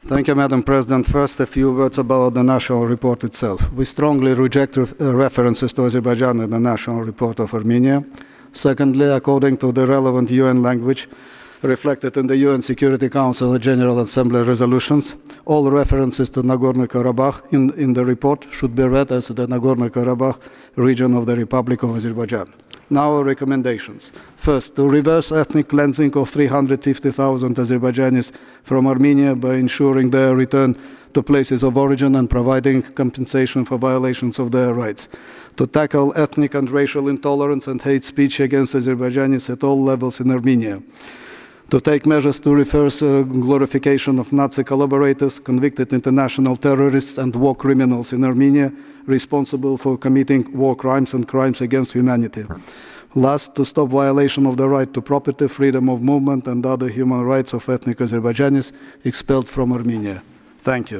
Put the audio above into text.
Thank you, Madam President. First, a few words about the national report itself. We strongly reject references to Azerbaijan in the national report of Armenia. Secondly, according to the relevant UN language reflected in the UN Security Council and General Assembly resolutions, all references to Nagorno-Karabakh in the report should be read as the Nagorno-Karabakh region of the Republic of Azerbaijan. Now, our recommendations. First, to reverse ethnic cleansing of 350,000 Azerbaijanis from Armenia by ensuring their return to places of origin and providing compensation for violations of their rights. To tackle ethnic and racial intolerance and hate speech against Azerbaijanis at all levels in Armenia. To take measures to reverse glorification of Nazi collaborators, convicted international terrorists and war criminals in Armenia, responsible for committing war crimes and crimes against humanity. Last, to stop violation of the right to property, freedom of movement, and other human rights of ethnic Azerbaijanis expelled from Armenia. Thank you.